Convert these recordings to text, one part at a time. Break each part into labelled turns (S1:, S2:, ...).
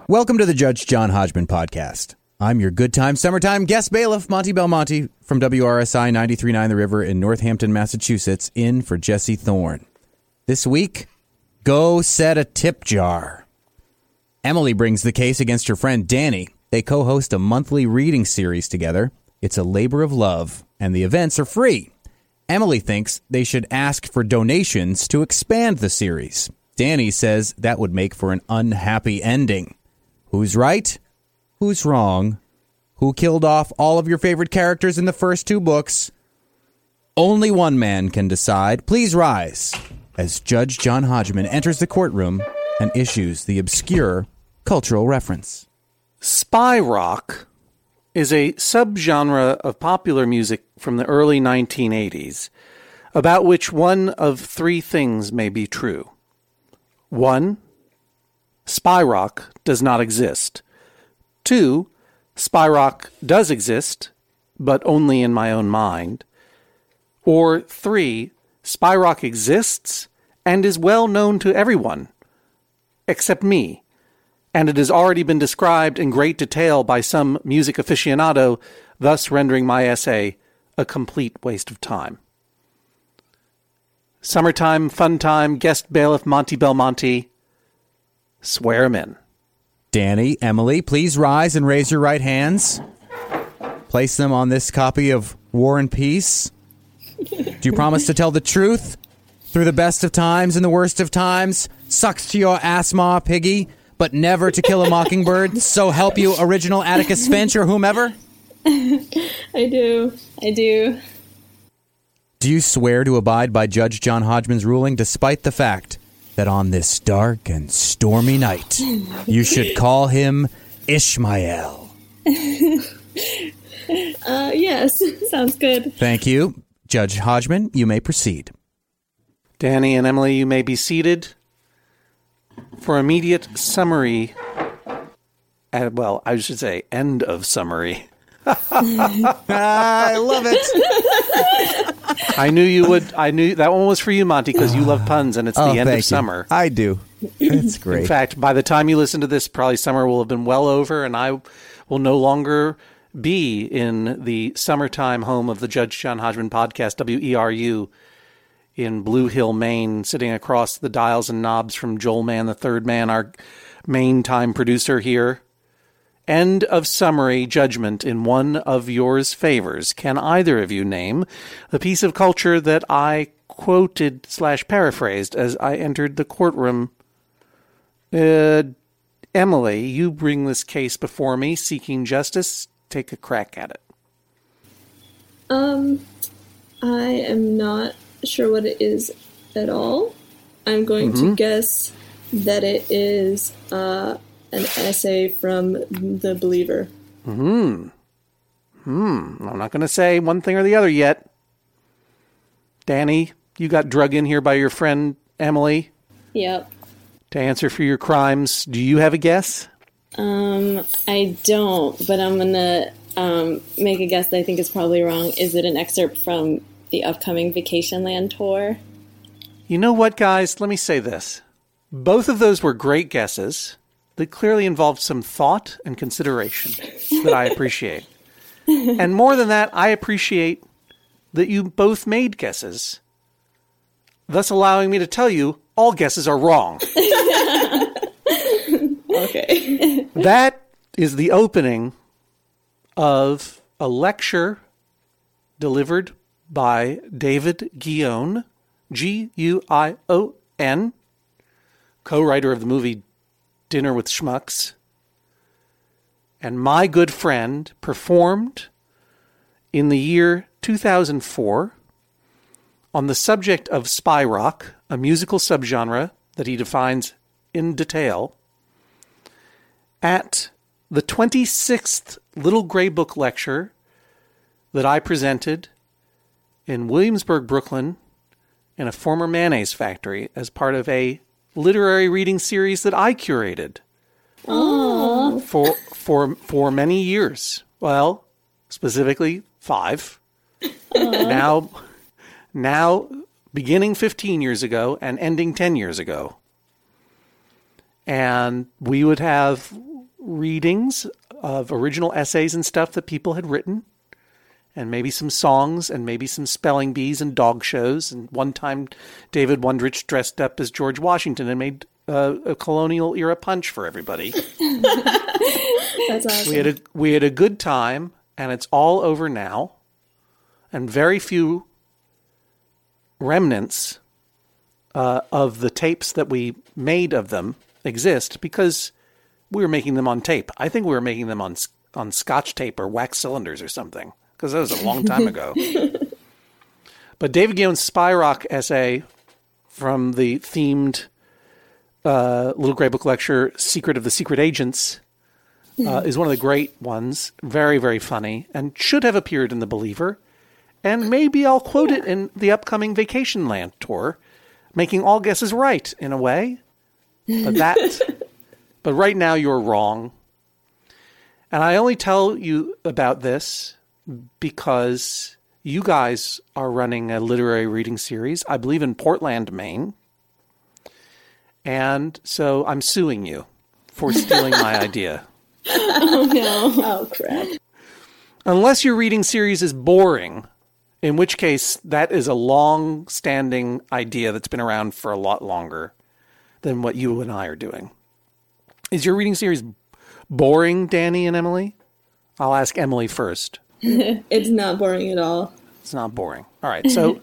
S1: Welcome to the Judge John Hodgman podcast. I'm your good time, summertime guest bailiff, Monty Belmonte from WRSI 93.9 The River in Northampton, Massachusetts, in for Jesse Thorne. This week, go set a tip jar. Emily brings the case against her friend Danny. They co-host a monthly reading series together. It's a labor of love, and the events are free. Emily thinks they should ask for donations to expand the series. Danny says that would make for an unhappy ending. Who's right? Who's wrong? Who killed off all of your favorite characters in the first two books? Only one man can decide. Please rise as Judge John Hodgman enters the courtroom and issues the obscure cultural reference.
S2: Spy rock is a subgenre of popular music from the early 1980s, about which one of three things may be true. 1. Spy rock does not exist. 2. Spy rock does exist, but only in my own mind. Or 3. Spy rock exists and is well known to everyone, except me, and it has already been described in great detail by some music aficionado, thus rendering my essay a complete waste of time. Summertime, fun time, guest bailiff Monty Belmonte, swear 'em in.
S1: Danny, Emily, please rise and raise your right hands. Place them on this copy of War and Peace. Do you promise to tell the truth through the best of times and the worst of times? Sucks to your ass, Ma Piggy, but never to kill a mockingbird. So help you, original Atticus Finch or whomever?
S3: I do.
S1: Do you swear to abide by Judge John Hodgman's ruling despite the fact that on this dark and stormy night, you should call him Ishmael?
S3: Yes, sounds good.
S1: Thank you. Judge Hodgman, you may proceed.
S2: Danny and Emily, you may be seated. For immediate summary, I should say end of summary.
S1: I love it.
S2: I knew you would. I knew that one was for you, Monty, because you love puns, and it's the end of summer.
S1: I do. It's great.
S2: In fact, by the time you listen to this, probably summer will have been well over, and I will no longer be in the summertime home of the Judge John Hodgman podcast, WERU, in Blue Hill, Maine, sitting across the dials and knobs from Joel Mann, the third man, our main time producer here. End of summary judgment in one of yours favors. Can either of you name the piece of culture that I quoted/paraphrased as I entered the courtroom? Emily, you bring this case before me, seeking justice. Take a crack at it.
S3: I am not sure what it is at all. I'm going to guess that it is an essay from The Believer.
S2: I'm not going to say one thing or the other yet. Danny, you got drug in here by your friend Emily.
S3: Yep.
S2: To answer for your crimes. Do you have a guess?
S3: I don't, but I'm going to make a guess that I think is probably wrong. Is it an excerpt from the upcoming Vacationland tour?
S2: You know what, guys? Let me say this. Both of those were great guesses that clearly involved some thought and consideration that I appreciate. And more than that, I appreciate that you both made guesses, thus allowing me to tell you all guesses are wrong.
S3: Okay.
S2: That is the opening of a lecture delivered by David Guion, Guion, co-writer of the movie Dinner with Schmucks, and my good friend performed in the year 2004 on the subject of spy rock, a musical subgenre that he defines in detail, at the 26th Little Grey Book lecture that I presented in Williamsburg, Brooklyn, in a former mayonnaise factory as part of a literary reading series that I curated.
S3: Aww.
S2: For many years. Well, specifically 5. Now beginning 15 years ago and ending 10 years ago. And we would have readings of original essays and stuff that people had written, and maybe some songs, and maybe some spelling bees and dog shows. And one time, David Wondrich dressed up as George Washington and made a colonial era punch for everybody.
S3: That's awesome.
S2: We had a good time, and it's all over now, and very few remnants of the tapes that we made of them exist because we were making them on tape. I think we were making them on Scotch tape or wax cylinders or something, because that was a long time ago. But David Guillon's Spy Rock essay from the themed Little Grey Book lecture, Secret of the Secret Agents, is one of the great ones. Very, very funny, and should have appeared in The Believer. And maybe I'll quote it in the upcoming Vacation Land tour, making all guesses right in a way. But right now you're wrong. And I only tell you about this because you guys are running a literary reading series, I believe in Portland, Maine. And so I'm suing you for stealing my idea.
S3: Oh, no. Oh, crap.
S2: Unless your reading series is boring, in which case that is a long-standing idea that's been around for a lot longer than what you and I are doing. Is your reading series boring, Danny and Emily? I'll ask Emily first.
S3: It's not boring at all.
S2: It's not boring. All right. So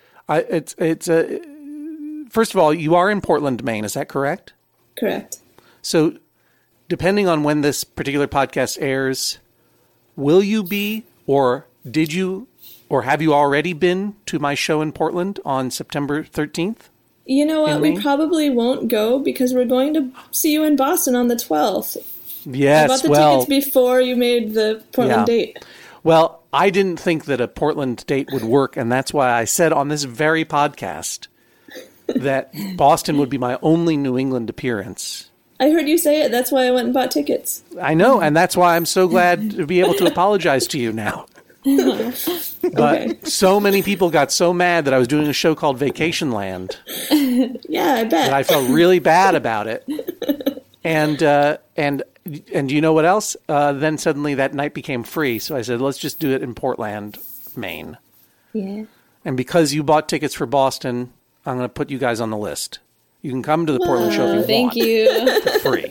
S2: first of all, you are in Portland, Maine. Is that correct?
S3: Correct.
S2: So depending on when this particular podcast airs, will you be, or did you, or have you already been to my show in Portland on September 13th?
S3: You know what? We probably won't go because we're going to see you in Boston on the 12th.
S2: Yes,
S3: I bought the tickets before you made the Portland date.
S2: Well, I didn't think that a Portland date would work, and that's why I said on this very podcast that Boston would be my only New England appearance.
S3: I heard you say it. That's why I went and bought tickets.
S2: I know, and that's why I'm so glad to be able to apologize to you now. But so many people got so mad that I was doing a show called Vacation Land.
S3: Yeah, I bet.
S2: That I felt really bad about it. And you know what else? Then suddenly that night became free. So I said, let's just do it in Portland, Maine.
S3: Yeah.
S2: And because you bought tickets for Boston, I'm going to put you guys on the list. You can come to the Portland show if you
S3: thank
S2: want.
S3: you.
S2: For free.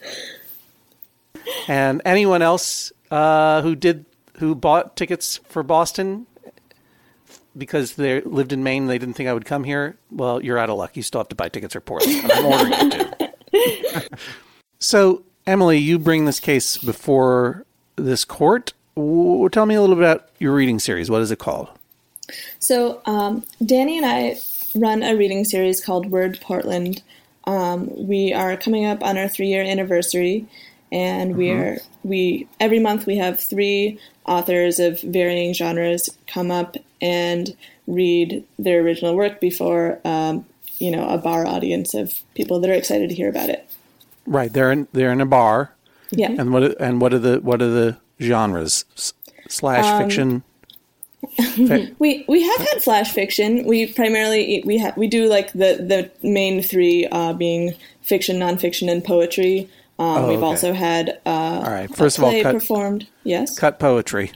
S2: And anyone else who bought tickets for Boston because they lived in Maine, they didn't think I would come here, well, you're out of luck. You still have to buy tickets for Portland. I'm ordering you to. So, Emily, you bring this case before this court. Tell me a little bit about your reading series. What is it called?
S3: So, Danny and I run a reading series called Word Portland. We are coming up on our 3-year anniversary, and we every month we have 3 authors of varying genres come up and read their original work before a bar audience of people that are excited to hear about it.
S2: Right, they're in a bar.
S3: Yeah.
S2: And what are the genres? Slash fiction.
S3: We have had flash fiction. We primarily we do like the main 3 being fiction, nonfiction, and poetry. We've also had
S2: all right. First of all,
S3: performed. Yes,
S2: cut poetry.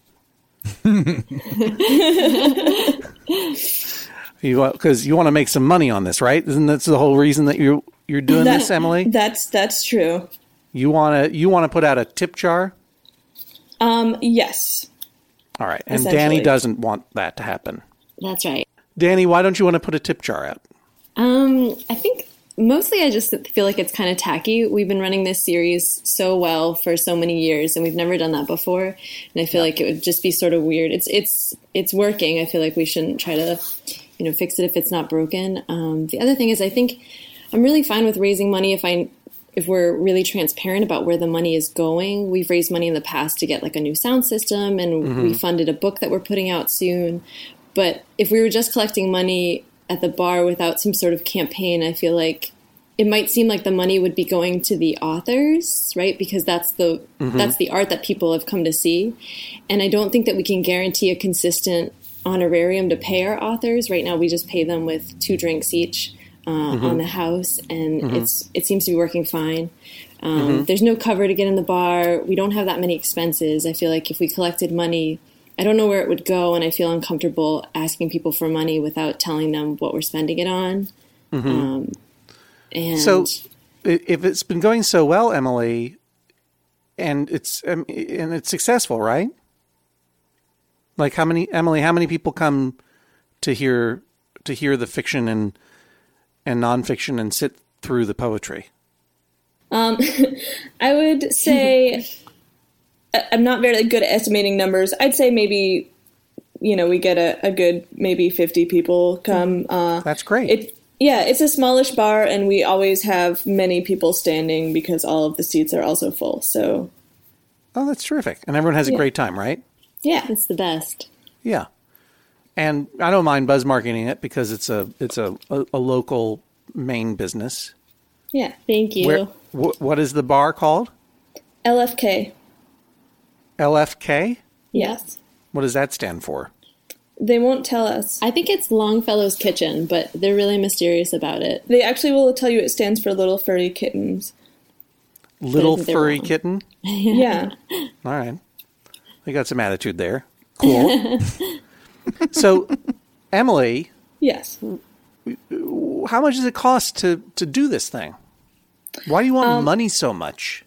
S2: Because you want to make some money on this, right? Isn't that the whole reason that you're doing this, Emily?
S3: That's true.
S2: You want to put out a tip jar?
S3: Yes.
S2: All right, and Danny doesn't want that to happen.
S4: That's right.
S2: Danny, why don't you want to put a tip jar out?
S4: I think mostly I just feel like it's kind of tacky. We've been running this series so well for so many years, and we've never done that before. And I feel like it would just be sort of weird. It's working. I feel like we shouldn't try to, fix it if it's not broken. The other thing is, I think I'm really fine with raising money if we're really transparent about where the money is going. We've raised money in the past to get like a new sound system, and we funded a book that we're putting out soon. But if we were just collecting money at the bar without some sort of campaign, I feel like it might seem like the money would be going to the authors, right? Because that's the art that people have come to see. And I don't think that we can guarantee a consistent honorarium to pay our authors. Right now we just pay them with 2 drinks each. on the house, and it seems to be working fine. There's no cover to get in the bar. We don't have that many expenses. I feel like if we collected money, I don't know where it would go, and I feel uncomfortable asking people for money without telling them what we're spending it on. And
S2: So if it's been going so well, Emily, and it's successful, right? Like how many people come to hear the fiction and nonfiction and sit through the poetry?
S3: I would say I'm not very good at estimating numbers. I'd say maybe, we get a good maybe 50 people come.
S2: That's great.
S3: It's a smallish bar, and we always have many people standing because all of the seats are also full. So,
S2: oh, that's terrific, and everyone has a great time, right?
S3: Yeah,
S4: it's the best.
S2: Yeah, and I don't mind buzz marketing it because it's a local Maine business.
S3: Yeah,
S4: thank you.
S2: What is the bar called?
S3: LFK.
S2: LFK?
S3: Yes.
S2: What does that stand for?
S3: They won't tell us.
S4: I think it's Longfellow's Kitchen, but they're really mysterious about it.
S3: They actually will tell you it stands for Little Furry Kittens.
S2: Little Furry Kitten?
S3: Yeah.
S2: All right. We got some attitude there. Cool. So, Emily.
S3: Yes.
S2: How much does it cost to do this thing? Why do you want money so much?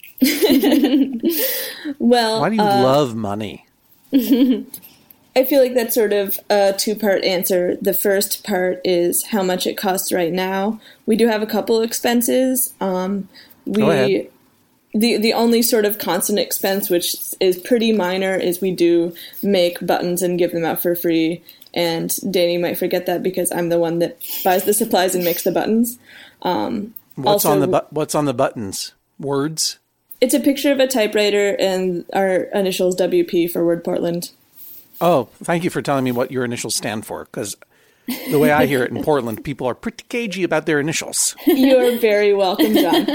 S3: Well,
S2: why do you love money?
S3: I feel like that's sort of a two-part answer. The first part is how much it costs right now. We do have a couple expenses.
S2: Go ahead.
S3: The only sort of constant expense, which is pretty minor, is we do make buttons and give them out for free. And Danny might forget that because I'm the one that buys the supplies and makes the buttons.
S2: What's on the buttons? Words?
S3: It's a picture of a typewriter and our initials WP for Word Portland.
S2: Oh, thank you for telling me what your initials stand for, because the way I hear it in Portland, people are pretty cagey about their initials.
S3: You're very welcome, John.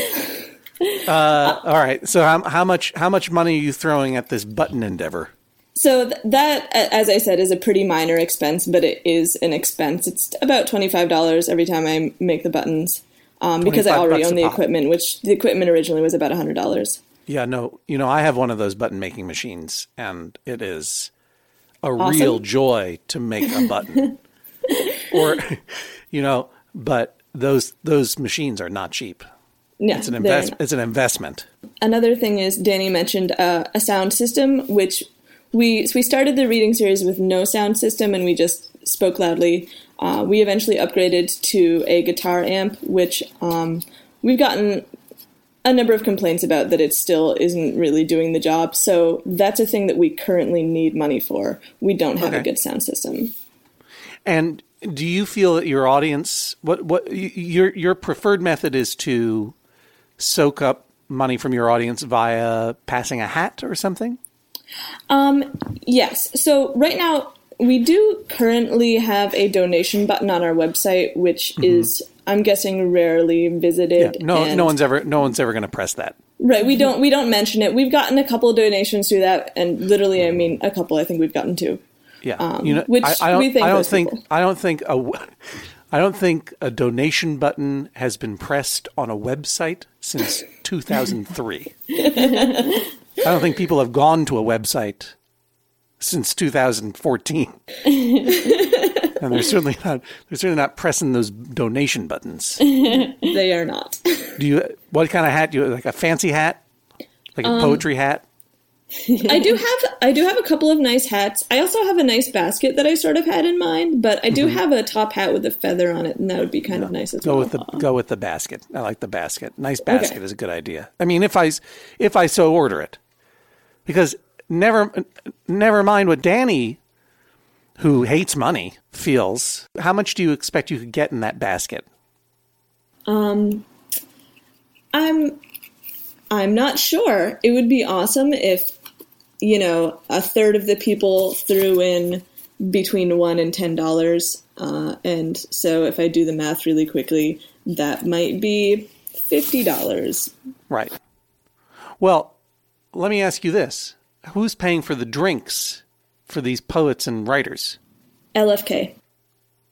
S2: All right. So how much money are you throwing at this button endeavor?
S3: So that, as I said, is a pretty minor expense, but it is an expense. It's about $25 every time I make the buttons, because I already own the equipment, which the equipment originally was about $100.
S2: Yeah, no, I have one of those button making machines, and it is a
S3: awesome.
S2: Real joy to make a button. Or, but those machines are not cheap.
S3: Yeah,
S2: it's an investment.
S3: Another thing is Danny mentioned a sound system, which we started the reading series with no sound system, and we just spoke loudly. We eventually upgraded to a guitar amp, which we've gotten a number of complaints about that it still isn't really doing the job. So that's a thing that we currently need money for. We don't have a good sound system.
S2: And do you feel that your audience, what your preferred method is to soak up money from your audience via passing a hat or something?
S3: Yes. So right now we do currently have a donation button on our website, which is, I'm guessing, rarely visited.
S2: Yeah, no one's ever going to press that.
S3: Right. We don't mention it. We've gotten a couple of donations through that, and literally, I mean, a couple. I think we've gotten two.
S2: Yeah.
S3: Which we think
S2: I don't think a donation button has been pressed on a website since 2003. I don't think people have gone to a website since 2014. And they're certainly not pressing those donation buttons.
S3: They are not.
S2: What kind of hat do you like? A fancy hat? Like a poetry hat?
S3: I do have a couple of nice hats. I also have a nice basket that I sort of had in mind, but I do have a top hat with a feather on it, and that would be kind of nice as well.
S2: Go with the basket. I like the basket. Nice basket is a good idea. I mean, if I so order it, because never mind what Danny, who hates money, feels. How much do you expect you could get in that basket?
S3: I'm not sure. It would be awesome if, a third of the people threw in between $1 and $10. And so if I do the math really quickly, that might be $50.
S2: Right. Well, let me ask you this. Who's paying for the drinks for these poets and writers?
S3: LFK.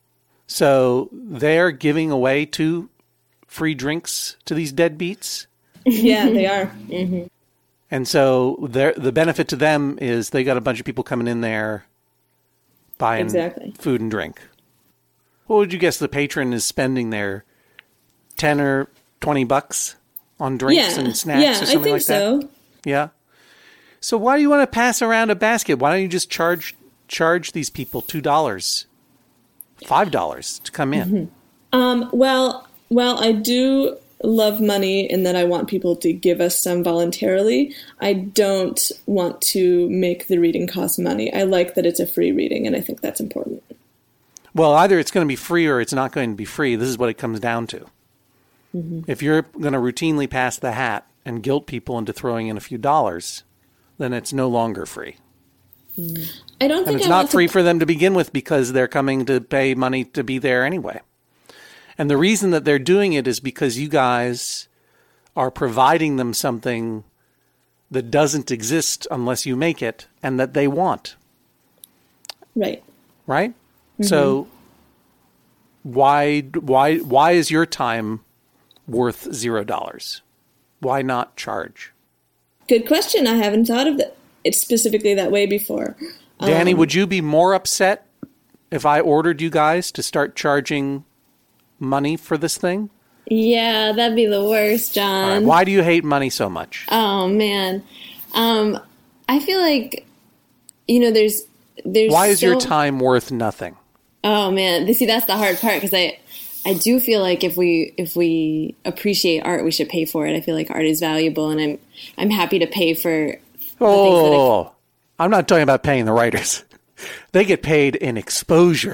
S2: So they're giving away 2 free drinks to these deadbeats.
S3: Yeah, they are.
S2: And so the benefit to them is they got a bunch of people coming in there buying
S3: Exactly.
S2: food and drink. What would you guess the patron is spending there? 10 or $20 on drinks and snacks
S3: yeah,
S2: or something
S3: I think
S2: like that?
S3: so.
S2: Yeah. So why do you want to pass around a basket? Why don't you just charge these people $2, $5 to come in?
S3: Well, I do love money in that I want people to give us some voluntarily. I don't want to make the reading cost money. I like that it's a free reading, and I think that's important.
S2: Well, either it's going to be free or it's not going to be free. This is what it comes down to. If you're going to routinely pass the hat and guilt people into throwing in a few dollars, then it's no longer free.
S3: I don't
S2: And
S3: think
S2: it's
S3: I
S2: not
S3: want
S2: free
S3: to,
S2: for them to begin with because they're coming to pay money to be there anyway. And the reason that they're doing it is because you guys are providing them something that doesn't exist unless you make it and that they want.
S3: right.
S2: Right? So why is your time worth $0? Why not charge?
S3: Good question. I haven't thought of it specifically that way before.
S2: Danny, would you be more upset if I ordered you guys to start charging money for this thing?
S4: Yeah, that'd be the worst,
S2: All
S4: John.
S2: right, why do you hate money so much?
S4: Oh man, I feel like there's.
S2: Why is your
S4: so-
S2: time worth nothing?
S4: Oh man, see that's the hard part because I do feel like if we appreciate art, we should pay for it. I feel like art is valuable, and I'm happy to pay for.
S2: Oh, I'm not talking about paying the writers. They get paid in exposure.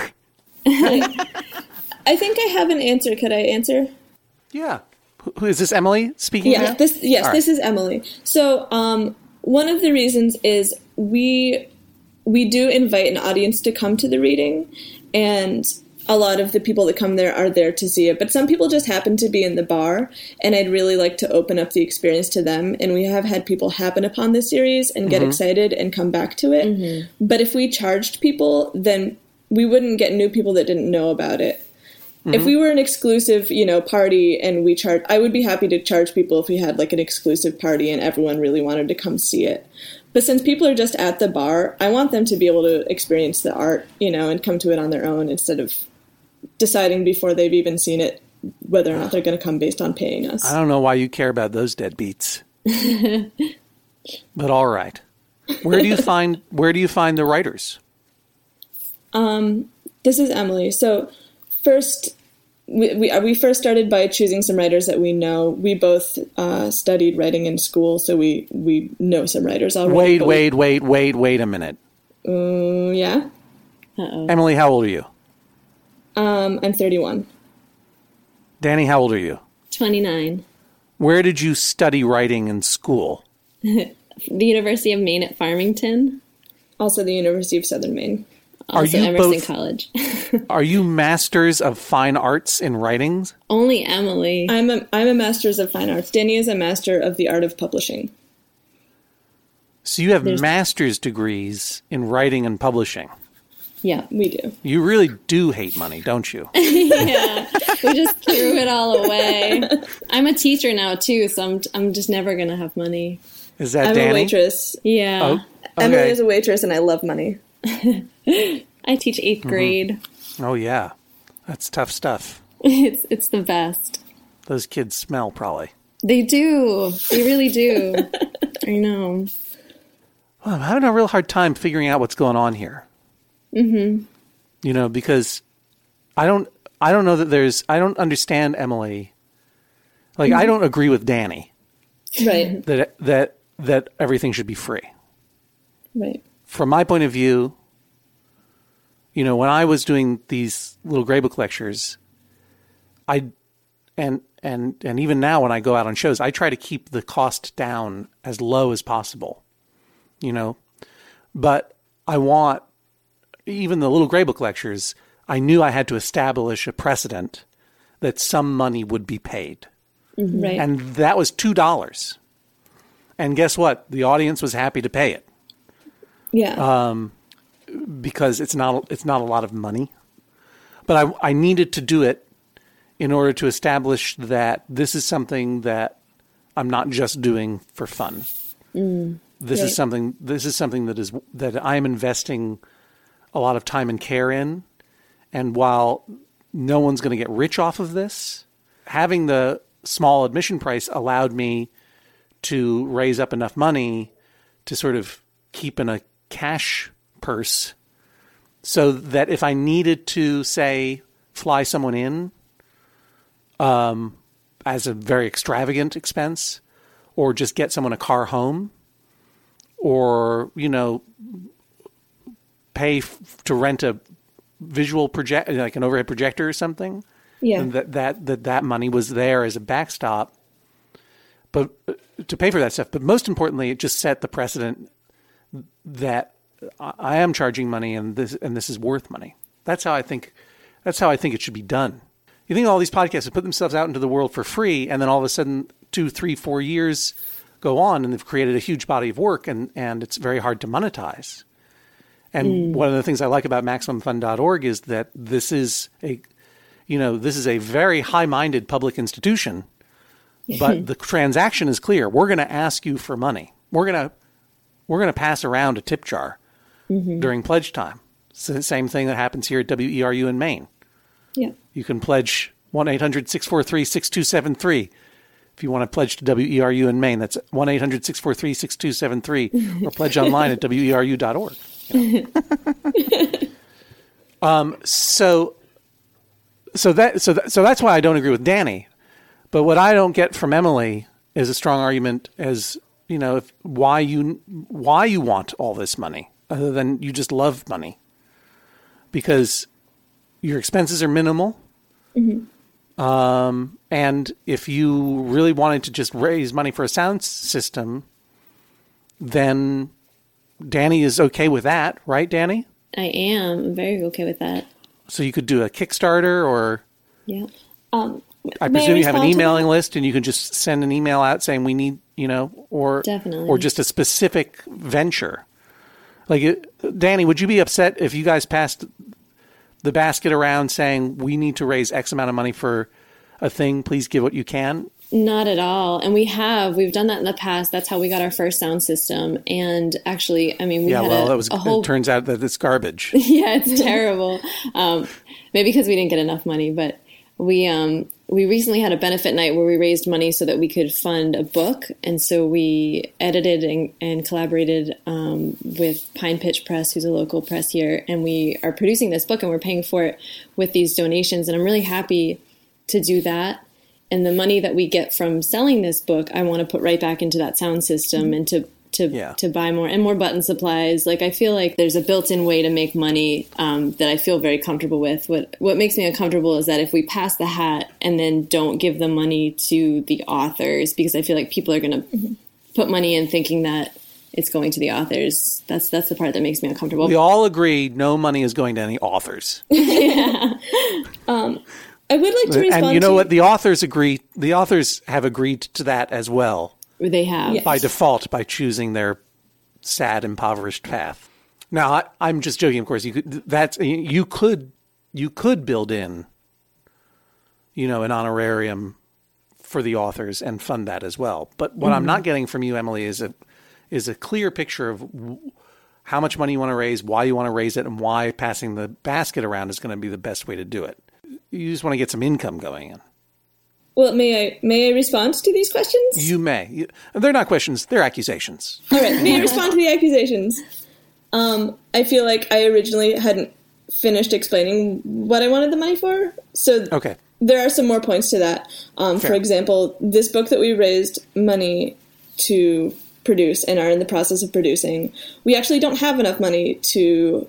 S3: I think I have an answer. Could I answer?
S2: Yeah. Who is this? Emily speaking?
S3: Yeah,
S2: now? All
S3: this
S2: right.
S3: is Emily. So, one of the reasons is we do invite an audience to come to the reading, and a lot of the people that come there are there to see it. But some people just happen to be in the bar, and I'd really like to open up the experience to them. And we have had people happen upon the series and get excited and come back to it. But if we charged people, then we wouldn't get new people that didn't know about it. If we were an exclusive, party and we charge, I would be happy to charge people if we had like an exclusive party and everyone really wanted to come see it. But since people are just at the bar, I want them to be able to experience the art, and come to it on their own instead of deciding before they've even seen it whether or not they're going to come based on paying us.
S2: I don't know why you care about those deadbeats. But all right. Where do you find the writers?
S3: This is Emily. So first, we first started by choosing some writers that we know. We both studied writing in school, so we know some writers already.
S2: Wait a minute.
S3: Yeah.
S2: Emily, how old are you?
S3: I'm 31.
S2: Danny, how old are you?
S4: 29.
S2: Where did you study writing in school?
S4: The University of Maine at Farmington.
S3: Also the University of Southern Maine.
S4: Also
S2: you
S4: Emerson
S2: both-
S4: College.
S2: Are you masters of fine arts in writings?
S4: Only Emily.
S3: I'm a master's of fine arts. Danny is a master of the art of publishing.
S2: So you have master's degrees in writing and publishing.
S4: Yeah.
S3: We do.
S2: You really do hate money, don't you?
S4: Yeah. We just threw it all away. I'm a teacher now too, so I'm just never gonna have money.
S2: Is that
S3: I'm
S2: Danny?
S3: a waitress.
S4: Yeah.
S2: Oh,
S3: Emily
S2: okay.
S3: is a waitress, and I love money.
S4: I teach 8th grade.
S2: Oh, yeah. That's tough stuff.
S4: It's the best.
S2: Those kids smell, probably.
S4: They do. They really do. I know.
S2: Well, I'm having a real hard time figuring out what's going on here. Because I don't know that I don't understand Emily. Like, I don't agree with Danny
S3: Right.
S2: that everything should be free.
S3: Right.
S2: From my point of view, when I was doing these little gray book lectures, and even now when I go out on shows, I try to keep the cost down as low as possible. But I want, even the little gray book lectures, I knew I had to establish a precedent that some money would be paid.
S3: Right.
S2: And that was $2. And guess what? The audience was happy to pay it
S3: yeah.
S2: because it's not a lot of money. But I needed to do it in order to establish that this is something that I'm not just doing for fun. This is something that I am investing a lot of time and care in. And while no one's going to get rich off of this, having the small admission price allowed me to raise up enough money to sort of keep in a cash purse so that if I needed to, say, fly someone in as a very extravagant expense, or just get someone a car home, or, pay to rent a visual project, like an overhead projector or something, and that money was there as a backstop, but to pay for that stuff. But most importantly, it just set the precedent that I am charging money, and this is worth money. That's how I think it should be done. You think all these podcasts have put themselves out into the world for free, and then all of a sudden 2, 3, 4 years go on and they've created a huge body of work, and it's very hard to monetize. And one of the things I like about MaximumFun.org is that this is a very high-minded public institution, but the transaction is clear. We're going to ask you for money. We're going to pass around a tip jar during pledge time. It's the same thing that happens here at WERU in Maine.
S3: Yeah.
S2: You can pledge 1-800-643-6273. If you want to pledge to WERU in Maine, that's 1-800-643-6273, or pledge online at weru.org. So that's why I don't agree with Danny. But what I don't get from Emily is a strong argument as, why you want all this money, other than you just love money, because your expenses are minimal. And if you really wanted to just raise money for a sound system, then Danny is okay with that, right, Danny?
S4: I am. I'm very okay with that.
S2: So you could do a Kickstarter, or I presume you have an emailing list, and you can just send an email out saying we need, or
S4: definitely,
S2: or just a specific venture. Like, Danny, would you be upset if you guys passed the basket around saying we need to raise X amount of money for a thing? Please give what you can.
S4: Not at all. And we've done that in the past. That's how we got our first sound system. And actually, I mean,
S2: it turns out that it's garbage.
S4: Yeah, it's terrible. Maybe because we didn't get enough money, but we recently had a benefit night where we raised money so that we could fund a book. And so we edited and collaborated with Pine Pitch Press, who's a local press here. And we are producing this book, and we're paying for it with these donations. And I'm really happy to do that. And the money that we get from selling this book, I want to put right back into that sound system and to buy more button supplies. Like, I feel like there's a built-in way to make money that I feel very comfortable with. What makes me uncomfortable is that if we pass the hat and then don't give the money to the authors, because I feel like people are going to put money in thinking that it's going to the authors. That's the part that makes me uncomfortable.
S2: We all agree no money is going to any authors.
S3: I would like to respond.
S2: And you know what? The authors have agreed to that as well.
S4: They have.
S3: Yes.
S2: By default, by choosing their sad, impoverished path. Now, I'm just joking, of course. You could build in, an honorarium for the authors and fund that as well. But what I'm not getting from you, Emily, is a clear picture of how much money you want to raise, why you want to raise it, and why passing the basket around is going to be the best way to do it. You just want to get some income going in.
S3: Well, may I respond to these questions?
S2: You may. They're not questions; they're accusations.
S3: All right, may I respond to the accusations? I feel like I originally hadn't finished explaining what I wanted the money for, so
S2: okay.
S3: There are some more points to that. For example, this book that we raised money to produce and are in the process of producing, we actually don't have enough money to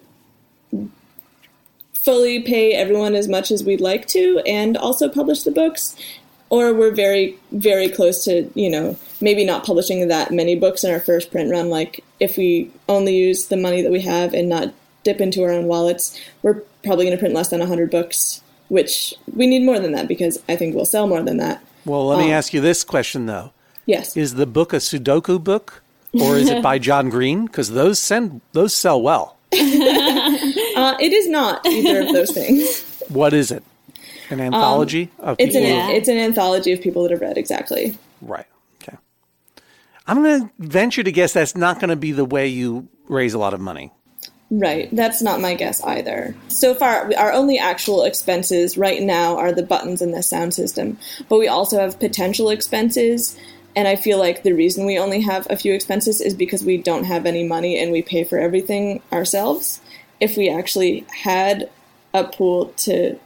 S3: fully pay everyone as much as we'd like to and also publish the books. Or we're very, very close to, maybe not publishing that many books in our first print run. Like, if we only use the money that we have and not dip into our own wallets, we're probably going to print less than 100 books, which we need more than that because I think we'll sell more than that.
S2: Well, let me ask you this question, though.
S3: Yes.
S2: Is the book a Sudoku book, or is it by John Green? Because those sell well.
S3: It is not either of those things.
S2: What is it? An anthology of
S3: It's
S2: people?
S3: it's an anthology of people that have read, exactly.
S2: Right. Okay. I'm going to venture to guess that's not going to be the way you raise a lot of money.
S3: Right. That's not my guess either. So far, our only actual expenses right now are the buttons and the sound system. But we also have potential expenses. And I feel like the reason we only have a few expenses is because we don't have any money and we pay for everything ourselves. If we actually had a pool to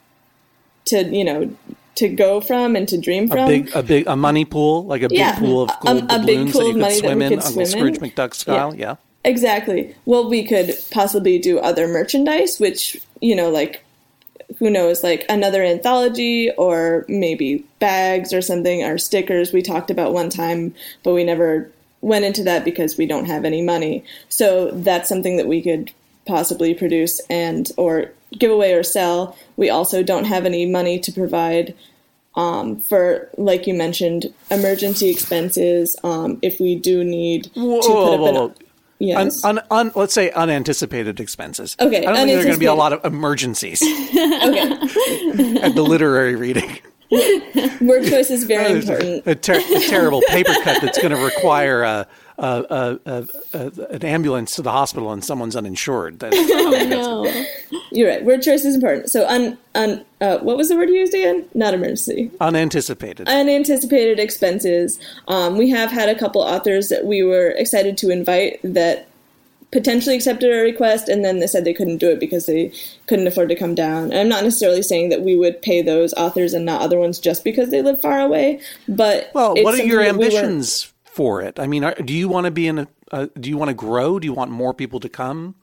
S3: go from and to dream from.
S2: A money pool, like a big pool of gold doubloons that you could swim in, Uncle Scrooge McDuck style. Yeah.
S3: Exactly. Well, we could possibly do other merchandise, which, who knows, like another anthology or maybe bags or something, or stickers we talked about one time, but we never went into that because we don't have any money. So that's something that we could possibly produce or give away or sell. We also don't have any money to provide for, like you mentioned, emergency expenses. If we do need to put up yes.
S2: Let's say unanticipated expenses.
S3: Okay.
S2: I don't think there are going to be a lot of emergencies
S3: Okay.
S2: at the literary reading.
S3: Word choice is very important.
S2: A terrible paper cut that's going to require an ambulance to the hospital and someone's uninsured.
S4: No.
S3: You're right. Word choice is important. So, what was the word you used again? Not emergency.
S2: Unanticipated.
S3: Unanticipated expenses. We have had a couple authors that we were excited to invite that potentially accepted our request, and then they said they couldn't do it because they couldn't afford to come down. And I'm not necessarily saying that we would pay those authors and not other ones just because they live far away. But
S2: what are your ambitions for it? I mean, do you want to be do you want to grow? Do you want more people to come?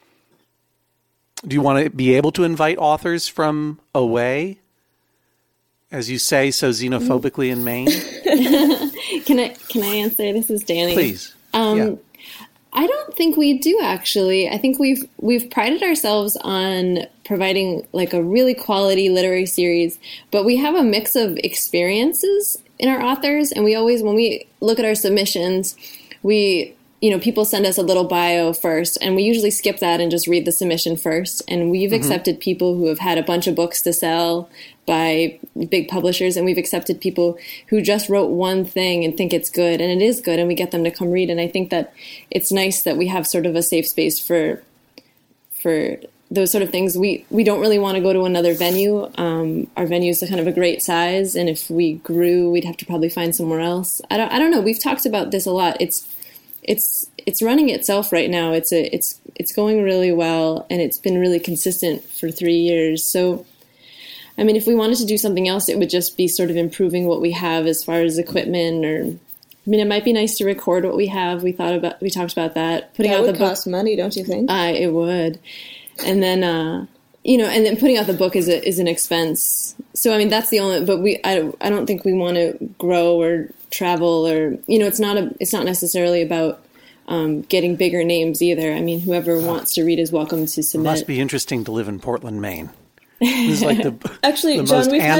S2: Do you want to be able to invite authors from away, as you say so xenophobically in Maine?
S4: Can I answer? This is Danny.
S2: Please.
S4: I don't think we do, actually. I think we've prided ourselves on providing like a really quality literary series, but we have a mix of experiences in our authors, and we always, when we look at our submissions, people send us a little bio first, and we usually skip that and just read the submission first. And we've accepted people who have had a bunch of books to sell by big publishers, and we've accepted people who just wrote one thing and think it's good, and it is good, and we get them to come read. And I think that it's nice that we have sort of a safe space for those sort of things. We don't really want to go to another venue. Our venue is kind of a great size, and if we grew, we'd have to probably find somewhere else. I don't know. We've talked about this a lot. It's running itself right now. It's going really well, and it's been really consistent for 3 years. So, I mean, if we wanted to do something else, it would just be sort of improving what we have as far as equipment, it might be nice to record what we have. We talked about that. Putting
S3: that
S4: out
S3: would
S4: the book
S3: cost money, don't you think?
S4: It would, and then and then putting out the book is an expense. So I mean, that's the only. But I don't think we want to grow or travel or it's not necessarily about getting bigger names either. I mean, whoever wants to read is welcome to submit.
S2: It must be interesting to live in Portland, Maine. This is like
S3: Actually,
S2: the
S3: John,
S2: most
S3: we've had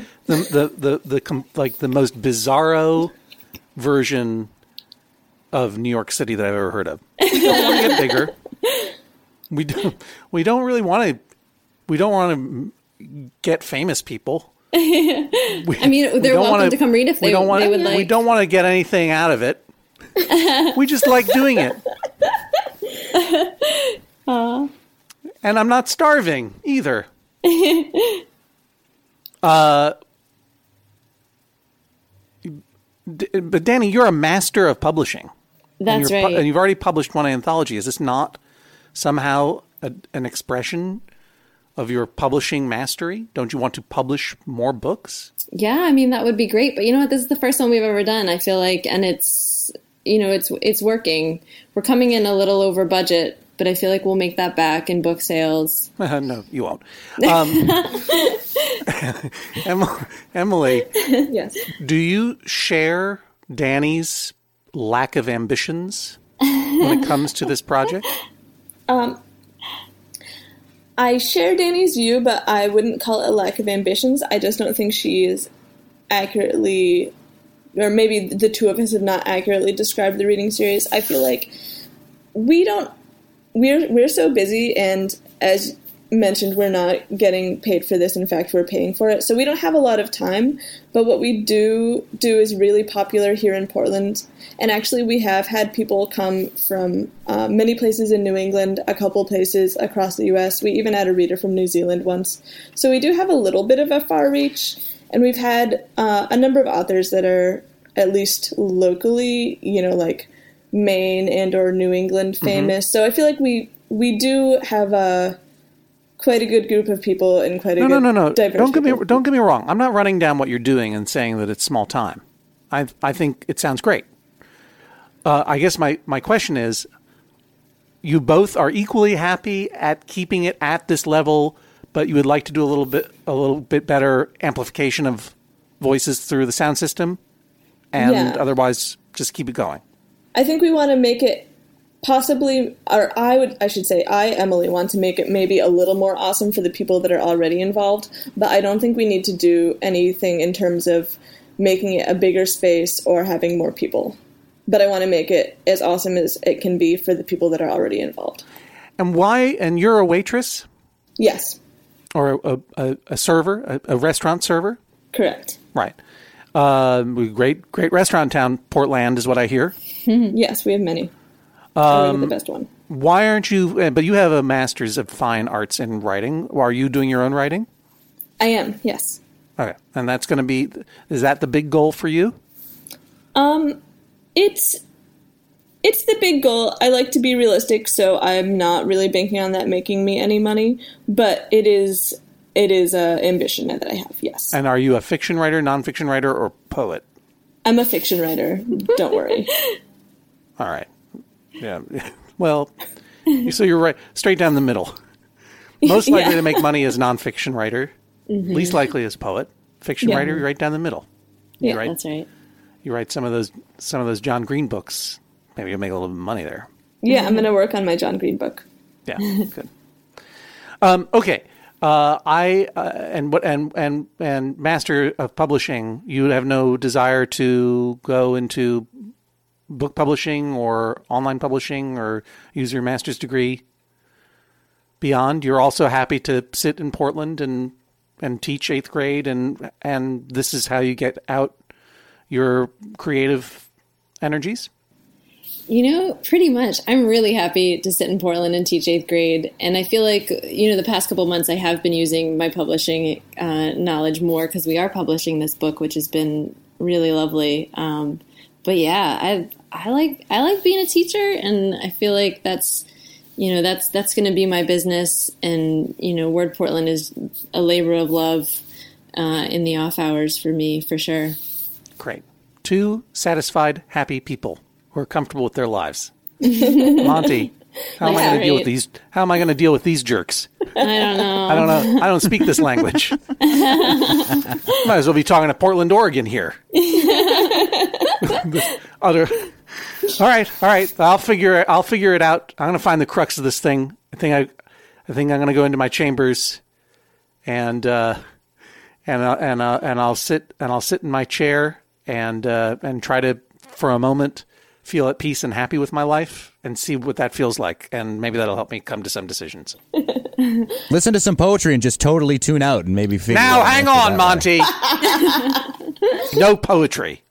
S2: the most bizarro version of New York City that I've ever heard of. We don't want to get bigger. We don't really want to. We don't want to get famous people.
S4: They're welcome to come read if they would like.
S2: We don't want to get anything out of it. We just like doing it. And I'm not starving either. But Danny, you're a master of publishing.
S4: That's right.
S2: And you've already published one anthology. Is this not somehow an expression of your publishing mastery? Don't you want to publish more books?
S4: Yeah, I mean, that would be great. But you know what? This is the first one we've ever done, I feel like. And it's working. We're coming in a little over budget, but I feel like we'll make that back in book sales.
S2: No, you won't. Emily,
S3: yes.
S2: Do you share Danny's lack of ambitions when it comes to this project?
S3: I share Danny's view, but I wouldn't call it a lack of ambitions. I just don't think she is accurately, or maybe the two of us have not accurately described the reading series. I feel like we're so busy, and as mentioned, we're not getting paid for this. In fact, we're paying for it. So we don't have a lot of time. But what we do is really popular here in Portland. And actually, we have had people come from many places in New England, a couple places across the U.S. We even had a reader from New Zealand once. So we do have a little bit of a far reach. And we've had a number of authors that are at least locally, like Maine and or New England famous. So I feel like we do have quite a good group of people and quite a
S2: No.
S3: diverse
S2: Don't get me wrong. I'm not running down what you're doing and saying that it's small time. I think it sounds great. I guess my question is, you both are equally happy at keeping it at this level, but you would like to do a little bit better amplification of voices through the sound system, and otherwise just keep it going.
S3: I think we want to make it possibly, or I should say, Emily, want to make it maybe a little more awesome for the people that are already involved, but I don't think we need to do anything in terms of making it a bigger space or having more people. But I want to make it as awesome as it can be for the people that are already involved.
S2: And why? And you're a waitress?
S3: Yes.
S2: Or a server, a restaurant server?
S3: Correct.
S2: Right. Great restaurant town, Portland, is what I hear.
S3: Yes, we have many. We're the best one.
S2: Why aren't you? But you have a master's of fine arts in writing. Are you doing your own writing?
S3: I am. Yes.
S2: Okay, and that's going to be. Is that the big goal for you?
S3: It's the big goal. I like to be realistic, so I'm not really banking on that making me any money. But it is an ambition that I have. Yes.
S2: And are you a fiction writer, nonfiction writer, or poet?
S3: I'm a fiction writer. Don't worry.
S2: All right. Yeah. Well, so you're right. Straight down the middle. Most likely to make money as nonfiction writer. Mm-hmm. Least likely as poet. Fiction writer, you're right down the middle.
S4: Yeah, that's right.
S2: You write some of those John Green books. Maybe you'll make a little bit of money there.
S3: Yeah, I'm going to work on my John Green book.
S2: Yeah, good. Okay. And Master of Publishing, you have no desire to go into book publishing or online publishing or use your master's degree beyond. You're also happy to sit in Portland and teach 8th grade, and this is how you get out your creative energies?
S4: Pretty much. I'm really happy to sit in Portland and teach 8th grade. And I feel like, the past couple months I have been using my publishing knowledge more because we are publishing this book, which has been really lovely. But yeah, I like being a teacher, and I feel like that's going to be my business. And, Word Portland is a labor of love in the off hours for me, for sure.
S2: Great. 2 satisfied, happy people who are comfortable with their lives. Monty, how am I going to deal with these? How am I going to deal with these jerks?
S4: I don't know.
S2: I don't speak this language. Might as well be talking to Portland, Oregon here. All right. I'll figure it out. I'm going to find the crux of this thing. I think I'm going to go into my chambers, and I'll sit in my chair and try to, for a moment, feel at peace and happy with my life and see what that feels like. And maybe that'll help me come to some decisions.
S1: Listen to some poetry and just totally tune out and maybe figure
S2: Now,
S1: out
S2: hang on, Monty. No poetry.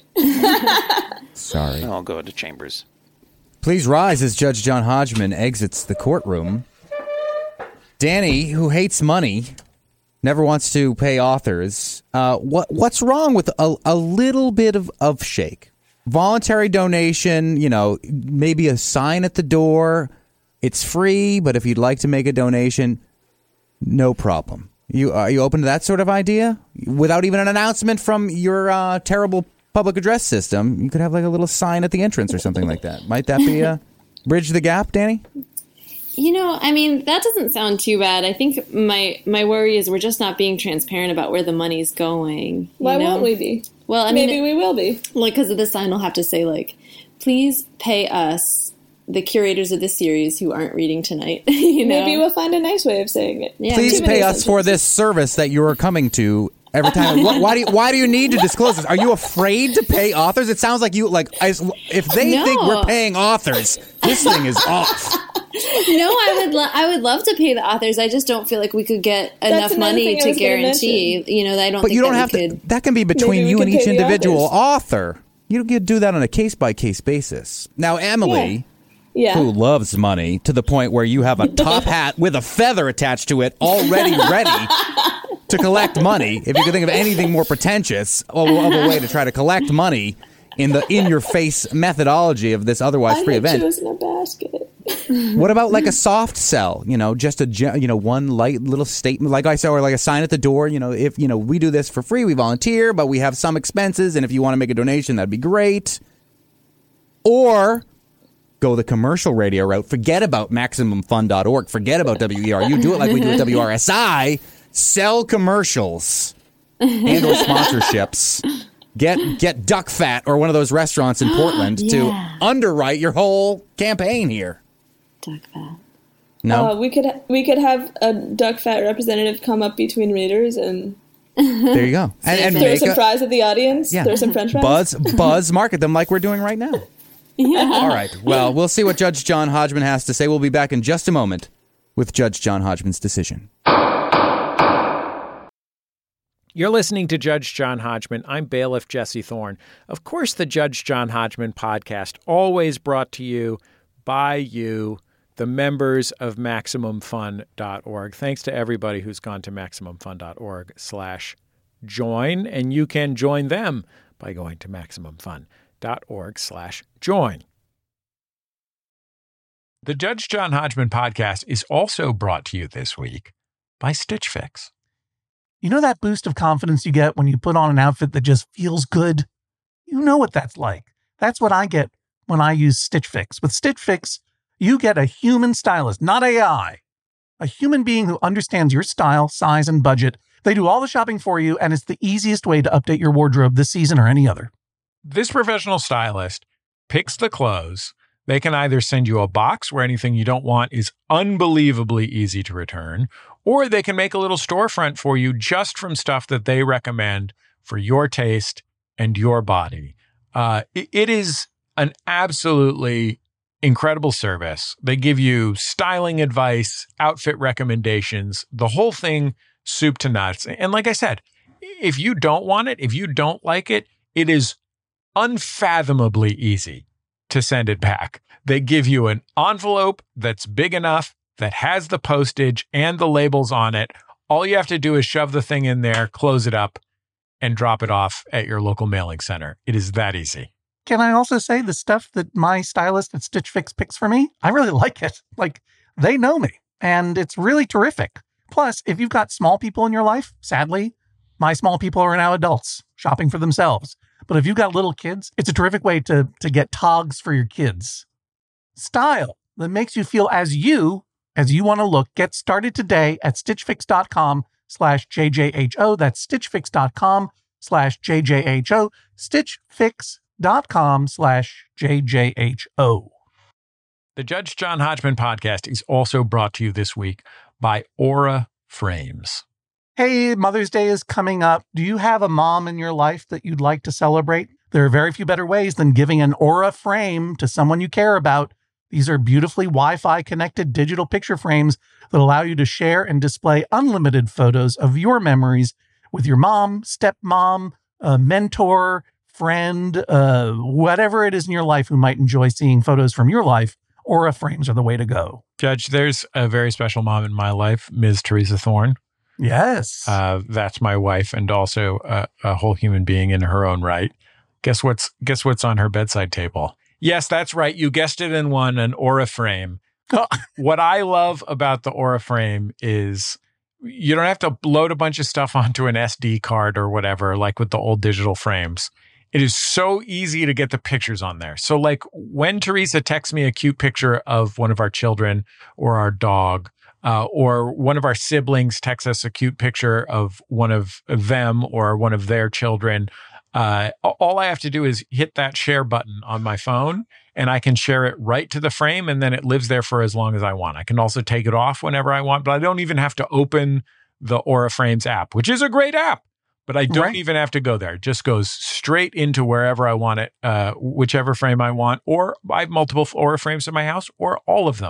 S1: Sorry.
S2: I'll go into chambers.
S1: Please rise as Judge John Hodgman exits the courtroom. Danny, who hates money, never wants to pay authors. What's wrong with a little bit of shake? Voluntary donation, maybe a sign at the door. It's free, but if you'd like to make a donation, no problem. Are you open to that sort of idea? Without even an announcement from your terrible public address system, you could have like a little sign at the entrance or something like that. Might that be bridge the gap, Danny?
S4: That doesn't sound too bad. I think my worry is we're just not being transparent about where the money's going.
S3: Why won't we be?
S4: Well,
S3: maybe we will be.
S4: Like, because of the sign, will have to say, like, please pay us, the curators of the series who aren't reading tonight.
S3: Maybe we'll find a nice way of saying it.
S1: Yeah, please pay us for this service that you are coming to every time. Why do you need to disclose this? Are you afraid to pay authors? It sounds like if they think we're paying authors, this thing is off.
S4: I would love to pay the authors. I just don't feel like we could get enough money to guarantee. I don't.
S1: But you don't have to. That can be between you and each individual author. You could do that on a case-by-case basis. Now, Emily, who loves money to the point where you have a top hat with a feather attached to it already ready to collect money, if you could think of anything more pretentious of a way to try to collect money in the in-your-face methodology of this otherwise free event.
S3: Chosen a basket.
S1: What about like a soft sell? Just a one light little statement, like I said, or like a sign at the door. If we do this for free, we volunteer, but we have some expenses, and if you want to make a donation, that'd be great. Or go the commercial radio route. Forget about MaximumFun.org. Forget about WERU. Do it like we do at WRSI. Sell commercials and or sponsorships. Get Duck Fat or one of those restaurants in Portland to underwrite your whole campaign here.
S4: Duck Fat.
S1: No,
S3: we could have a Duck Fat representative come up between readers and
S1: there you go, and
S3: throw some fries at the audience.
S1: Yeah.
S3: Throw some French fries.
S1: Buzz market them like we're doing right now. All right. Well, we'll see what Judge John Hodgman has to say. We'll be back in just a moment with Judge John Hodgman's decision.
S5: You're listening to Judge John Hodgman. I'm Bailiff Jesse Thorne. Of course, the Judge John Hodgman podcast, always brought to you by you, the members of MaximumFun.org. Thanks to everybody who's gone to MaximumFun.org/join, and you can join them by going to MaximumFun.org/join. The Judge John Hodgman podcast is also brought to you this week by Stitch Fix.
S6: You know that boost of confidence you get when you put on an outfit that just feels good? You know what that's like. That's what I get when I use Stitch Fix. With Stitch Fix, you get a human stylist, not AI. A human being who understands your style, size, and budget. They do all the shopping for you, and it's the easiest way to update your wardrobe this season or any other.
S5: This professional stylist picks the clothes. They can either send you a box where anything you don't want is unbelievably easy to return, or they can make a little storefront for you just from stuff that they recommend for your taste and your body. It is an absolutely incredible service. They give you styling advice, outfit recommendations, the whole thing, soup to nuts. And like I said, if you don't want it, if you don't like it, it is unfathomably easy to send it back. They give you an envelope that's big enough, that has the postage and the labels on it. All you have to do is shove the thing in there, close it up, and drop it off at your local mailing center. It is that easy.
S6: Can I also say the stuff that my stylist at Stitch Fix picks for me? I really like it. Like, they know me, and it's really terrific. Plus, if you've got small people in your life, sadly, my small people are now adults shopping for themselves. But if you've got little kids, it's a terrific way to get togs for your kids. Style that makes you feel as you want to look. Get started today at stitchfix.com/JJHO. That's stitchfix.com/JJHO. stitchfix.com/JJHO.
S5: The Judge John Hodgman podcast is also brought to you this week by Aura Frames.
S6: Hey, Mother's Day is coming up. Do you have a mom in your life that you'd like to celebrate? There are very few better ways than giving an Aura frame to someone you care about. These are beautifully Wi-Fi connected digital picture frames that allow you to share and display unlimited photos of your memories with your mom, stepmom, mentor, friend, whatever it is in your life who might enjoy seeing photos from your life. Aura frames are the way to go.
S5: Judge, there's a very special mom in my life, Ms. Teresa Thorne.
S6: Yes.
S5: That's my wife and also a whole human being in her own right. Guess what's on her bedside table? Yes, that's right. You guessed it in one, an Aura frame. What I love about the Aura frame is you don't have to load a bunch of stuff onto an SD card or whatever, like with the old digital frames. It is so easy to get the pictures on there. So like when Teresa texts me a cute picture of one of our children or our dog, or one of our siblings texts us a cute picture of one of them or one of their children, all I have to do is hit that share button on my phone and I can share it right to the frame, and then it lives there for as long as I want. I can also take it off whenever I want, but I don't even have to open the Aura Frames app, which is a great app, but I don't even have to go there. It just goes straight into wherever I want it, whichever frame I want, or I have multiple Aura frames in my house, or all of them.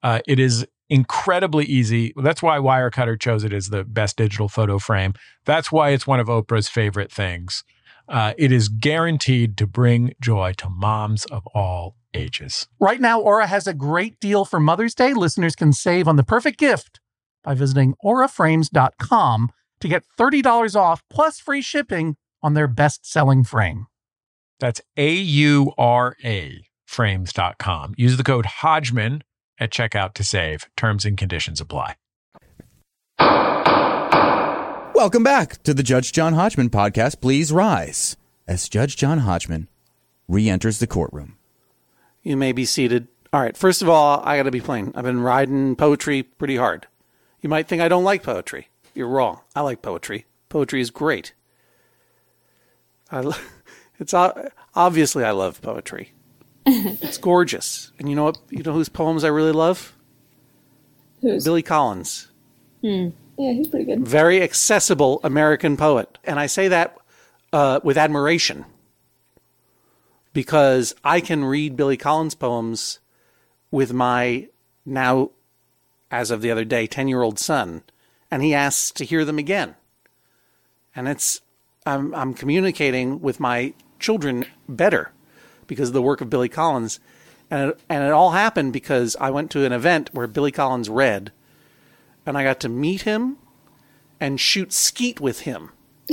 S5: It is incredibly easy. That's why Wirecutter chose it as the best digital photo frame. That's why it's one of Oprah's favorite things. It is guaranteed to bring joy to moms of all ages.
S6: Right now, Aura has a great deal for Mother's Day. Listeners can save on the perfect gift by visiting auraframes.com to get $30 off plus free shipping on their best-selling frame.
S5: That's AURA frames.com. Use the code Hodgman at checkout to save. Terms and conditions apply.
S1: Welcome back to the Judge John Hodgman podcast. Please rise as Judge John Hodgman re-enters the courtroom.
S2: You may be seated. All right, first of all, I got to be plain. I've been riding poetry pretty hard. You might think I don't like poetry. You're wrong. I like poetry. Poetry is great. Obviously I love poetry. It's gorgeous. And you know what? You know whose poems I really love?
S3: Who's?
S2: Billy Collins.
S3: Yeah, he's pretty good.
S2: Very accessible American poet. And I say that with admiration because I can read Billy Collins poems with my now, as of the other day, 10-year-old son, and he asks to hear them again. And I'm communicating with my children better because of the work of Billy Collins. And it all happened because I went to an event where Billy Collins read, and I got to meet him and shoot skeet with him.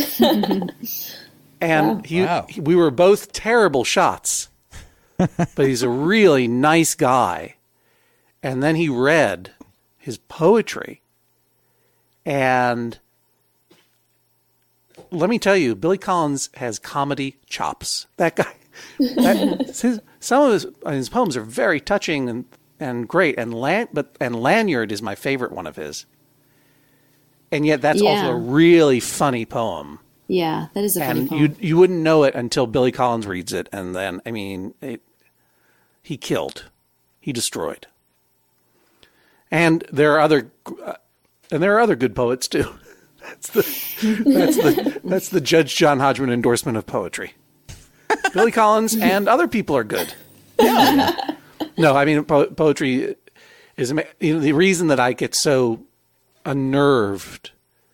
S2: And we were both terrible shots, but he's a really nice guy. And then he read his poetry. And let me tell you, Billy Collins has comedy chops. That guy, some of his poems are very touching and great. And Lanyard is my favorite one of his. And yet that's also a really funny poem.
S4: Yeah, that is a funny poem.
S2: And you wouldn't know it until Billy Collins reads it. And then, he killed. He destroyed. And there are other good poets too. That's the Judge John Hodgman endorsement of poetry. Billy Collins and other people are good. Yeah. No, I mean poetry is the reason that I get so unnerved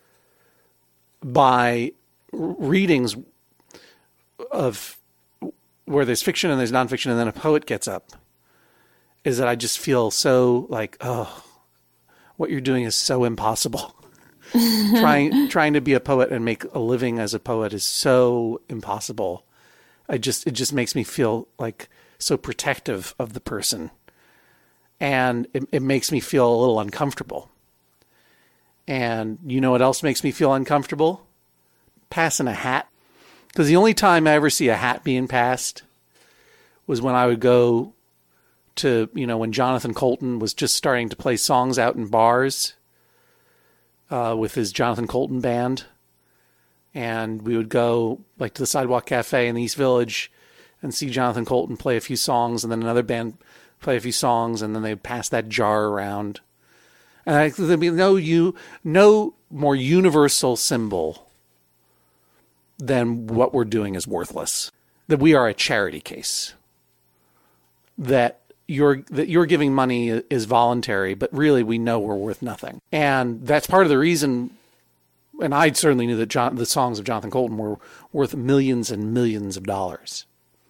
S2: by readings of where there's fiction and there's nonfiction and then a poet gets up is that I just feel so like, oh, what you're doing is so impossible. trying to be a poet and make a living as a poet is so impossible. It just makes me feel like so protective of the person. And it makes me feel a little uncomfortable. And you know what else makes me feel uncomfortable? Passing a hat. Because the only time I ever see a hat being passed was when I would go to, when Jonathan Colton was just starting to play songs out in bars with his Jonathan Colton band. And we would go to the Sidewalk Cafe in the East Village and see Jonathan Colton play a few songs and then another band play a few songs and then they'd pass that jar around. And there'd be no more universal symbol than what we're doing is worthless. That we are a charity case. That you're giving money is voluntary, but really we know we're worth nothing. And that's part of the reason, and I certainly knew that the songs of Jonathan Colton were worth millions and millions of dollars.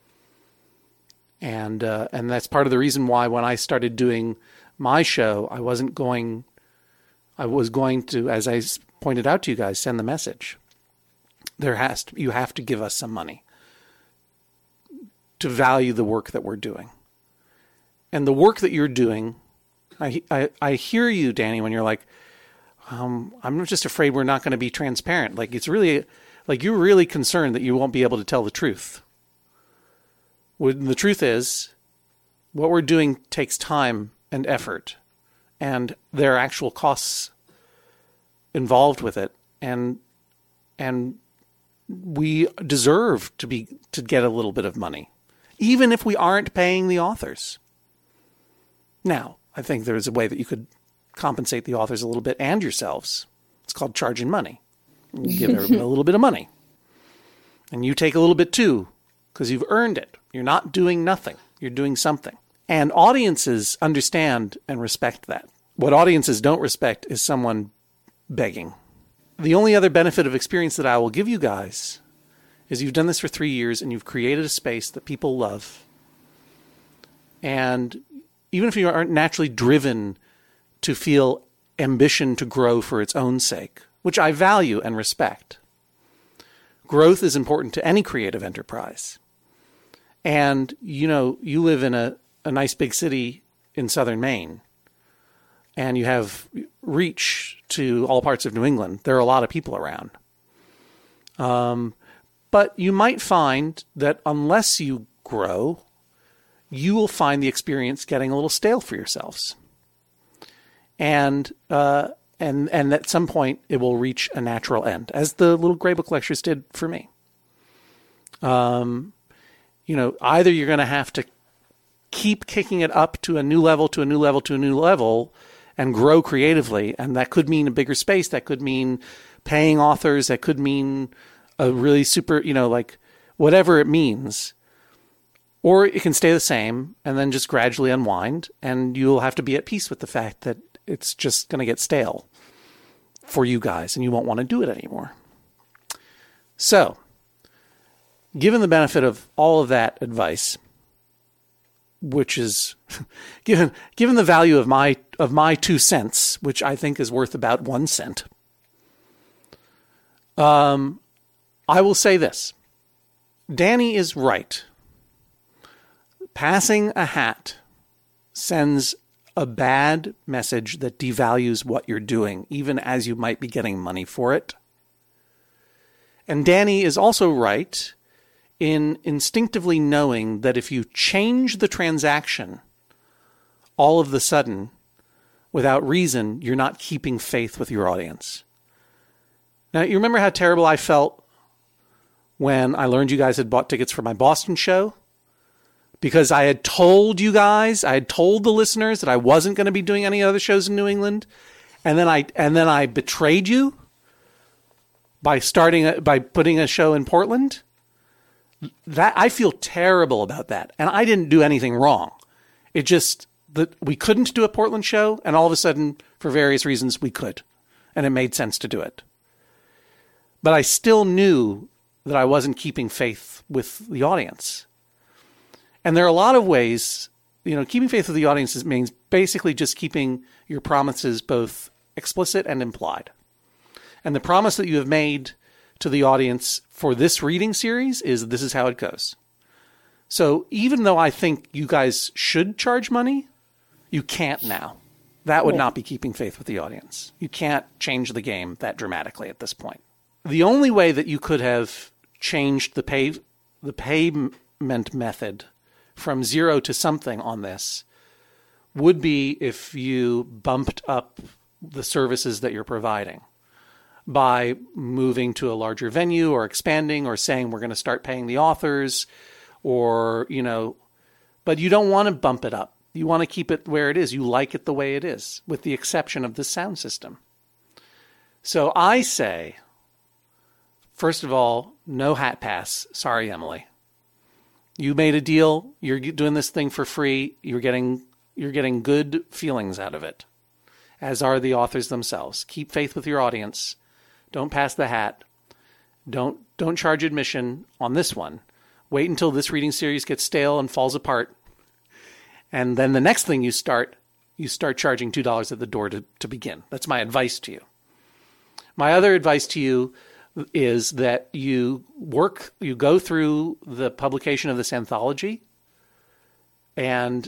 S2: And that's part of the reason why when I started doing my show, I was going to, as I pointed out to you guys, send the message. You have to give us some money to value the work that we're doing. And the work that you're doing, I hear you, Danny, when you're like, I'm just afraid we're not going to be transparent. Like it's really, like you're really concerned that you won't be able to tell the truth. When the truth is, what we're doing takes time and effort, and there are actual costs involved with it, and we deserve to get a little bit of money, even if we aren't paying the authors. Now, I think there's a way that you could compensate the authors a little bit and yourselves. It's called charging money. You give everybody a little bit of money. And you take a little bit too, because you've earned it. You're not doing nothing. You're doing something. And audiences understand and respect that. What audiences don't respect is someone begging. The only other benefit of experience that I will give you guys is you've done this for 3 years and you've created a space that people love. And even if you aren't naturally driven to feel ambition to grow for its own sake, which I value and respect, growth is important to any creative enterprise. And, you know, you live in a nice big city in southern Maine, and you have reach to all parts of New England. There are a lot of people around. But you might find that unless you grow, you will find the experience getting a little stale for yourselves. And at some point it will reach a natural end, as the little Grey Book lectures did for me. You know, either you're going to have to keep kicking it up to a new level, to a new level, to a new level, and grow creatively. And that could mean a bigger space. That could mean paying authors. That could mean a really super, you know, like whatever it means. Or it can stay the same and then just gradually unwind. And you'll have to be at peace with the fact that it's just going to get stale for you guys and you won't want to do it anymore. So, given the benefit of all of that advice, which is given the value of my 2 cents, which I think is worth about 1 cent, I will say this. Danny is right. Passing a hat sends a bad message that devalues what you're doing, even as you might be getting money for it. And Danny is also right in instinctively knowing that if you change the transaction all of the sudden, without reason, you're not keeping faith with your audience. Now, you remember how terrible I felt when I learned you guys had bought tickets for my Boston show? Because I had told you guys, I had told the listeners that I wasn't going to be doing any other shows in New England. And then I betrayed you by putting a show in Portland. That I feel terrible about that. And I didn't do anything wrong. It just that we couldn't do a Portland show, and all of a sudden, for various reasons, we could. And it made sense to do it. But I still knew that I wasn't keeping faith with the audience. And there are a lot of ways, you know, keeping faith with the audience means basically just keeping your promises both explicit and implied. And the promise that you have made to the audience for this reading series is this is how it goes. So even though I think you guys should charge money, you can't now. That would not be keeping faith with the audience. You can't change the game that dramatically at this point. The only way that you could have changed the payment method from 0 to something on this would be if you bumped up the services that you're providing by moving to a larger venue or expanding or saying we're going to start paying the authors or, you know, but you don't want to bump it up. You want to keep it where it is. You like it the way it is, with the exception of the sound system. So I say, first of all, no hat pass. Sorry, Emily. You made a deal. You're doing this thing for free. You're getting good feelings out of it, as are the authors themselves. Keep faith with your audience. Don't pass the hat. Don't charge admission on this one. Wait until this reading series gets stale and falls apart. And then the next thing you start charging $2 at the door to begin. That's my advice to you. My other advice to you is that you go through the publication of this anthology and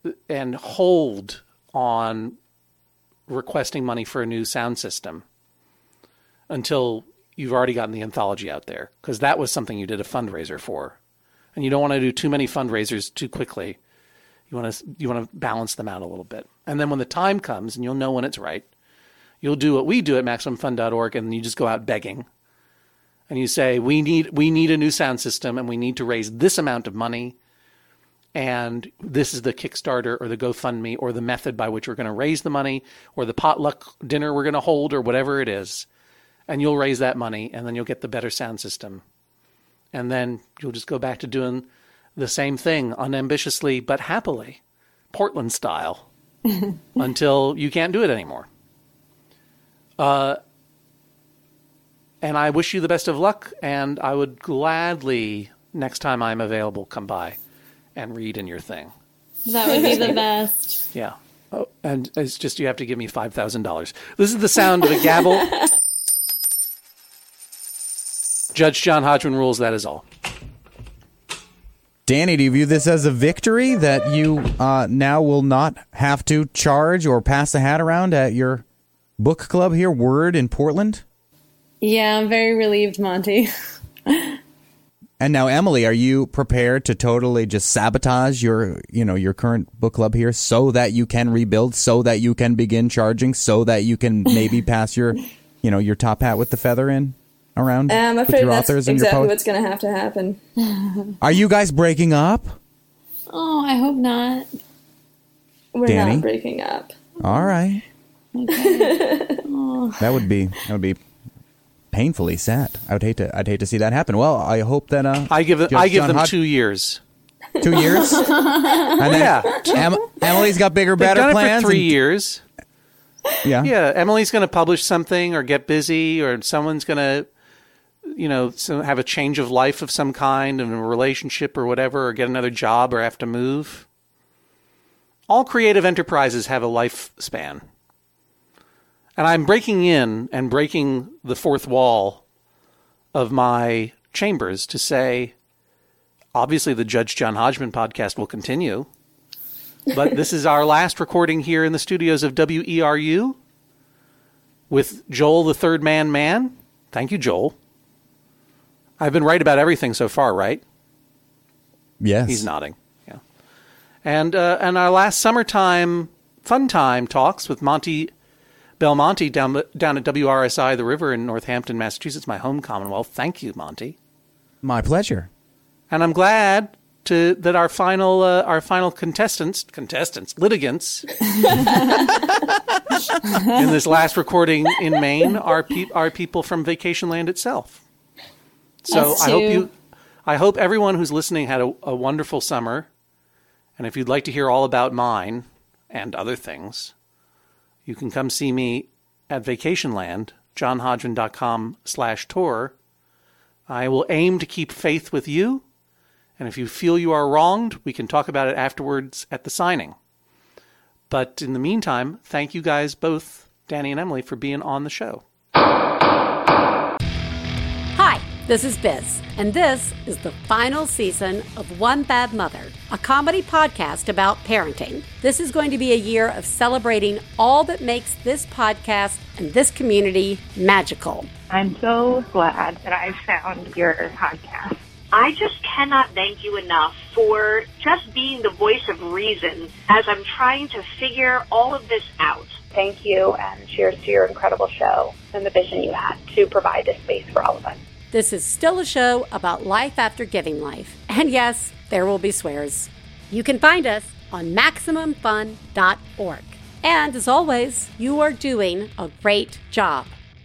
S2: hold on requesting money for a new sound system until you've already gotten the anthology out there, because that was something you did a fundraiser for. And you don't want to do too many fundraisers too quickly. You want to balance them out a little bit. And then when the time comes, and you'll know when it's right, you'll do what we do at MaximumFun.org, and you just go out begging. And you say, we need a new sound system, and we need to raise this amount of money, and this is the Kickstarter or the GoFundMe or the method by which we're going to raise the money, or the potluck dinner we're going to hold, or whatever it is. And you'll raise that money, and then you'll get the better sound system. And then you'll just go back to doing the same thing unambitiously but happily. Portland style, until you can't do it anymore. And I wish you the best of luck, and I would gladly, next time I'm available, come by and read in your thing.
S4: That would be the best.
S2: Yeah. Oh, and it's just you have to give me $5,000. This is the sound of a gavel. Judge John Hodgman rules, that is all.
S1: Danny, do you view this as a victory that you now will not have to charge or pass a hat around at your book club here, Word, in Portland?
S4: Yeah, I'm very relieved, Monty.
S1: And now, Emily, are you prepared to totally just sabotage your current book club here so that you can rebuild, so that you can begin charging, so that you can maybe pass your top hat with the feather in around?
S3: I'm
S1: with
S3: afraid
S1: your
S3: that's
S1: authors and
S3: exactly
S1: your
S3: what's going to have to happen.
S1: Are you guys breaking up?
S4: Oh, I hope not.
S3: We're
S1: Danny?
S3: not breaking up.
S1: All right.
S4: Okay.
S1: That would be painfully sad. I'd hate to see that happen. Well, I hope that
S2: I give them 2 years.
S1: 2 years. And then Emily's got bigger,
S2: They've
S1: better
S2: done
S1: plans.
S2: it for 3 years.
S1: Yeah.
S2: Yeah, Emily's going to publish something or get busy, or someone's going to, have a change of life of some kind, in a relationship or whatever, or get another job or have to move. All creative enterprises have a lifespan. And I'm breaking in and breaking the fourth wall of my chambers to say, obviously the Judge John Hodgman podcast will continue, but this is our last recording here in the studios of WERU with Joel the Third Man. Thank you, Joel. I've been right about everything so far, right?
S1: Yes.
S2: He's nodding. Yeah. And our last summertime fun time talks with Monty Belmonte down at WRSI The River in Northampton, Massachusetts, my home Commonwealth. Thank you, Monty.
S1: My pleasure.
S2: And I'm glad that our final litigants in this last recording in Maine are people from Vacation Land itself. So I hope everyone who's listening had a wonderful summer. And if you'd like to hear all about mine and other things, you can come see me at Vacation Land, johnhodgman.com/tour. I will aim to keep faith with you. And if you feel you are wronged, we can talk about it afterwards at the signing. But in the meantime, thank you guys both, Danny and Emily, for being on the show.
S7: Hi, this is Biz, and this is the final season of One Bad Mother, a comedy podcast about parenting. This is going to be a year of celebrating all that makes this podcast and this community magical.
S8: I'm so glad that I found your podcast.
S9: I just cannot thank you enough for just being the voice of reason as I'm trying to figure all of this out.
S8: Thank you, and cheers to your incredible show and the vision you had to provide this space for all of us.
S7: This is still a show about life after giving life. And yes, there will be swears. You can find us on MaximumFun.org. And as always, you are doing a great job.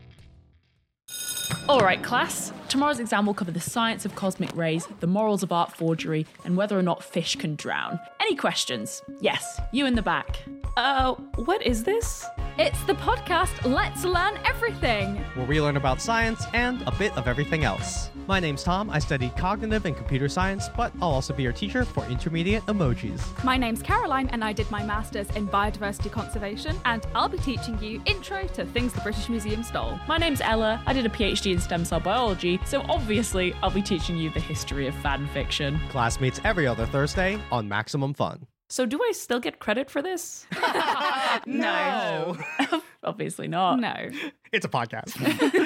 S10: All right, class. Tomorrow's exam will cover the science of cosmic rays, the morals of art forgery, and whether or not fish can drown. Any questions? Yes, you in the back. What is this?
S11: It's the podcast Let's Learn Everything,
S12: where we learn about science and a bit of everything else. My name's Tom. I study cognitive and computer science, but I'll also be your teacher for intermediate emojis.
S11: My name's Caroline, and I did my master's in biodiversity conservation, and I'll be teaching you intro to things the British Museum stole.
S10: My name's Ella. I did a PhD in stem cell biology, so obviously I'll be teaching you the history of fan fiction.
S12: Class meets every other Thursday on Maximum Fun.
S10: So do I still get credit for this?
S11: No.
S10: Obviously not.
S11: No.
S12: It's a podcast.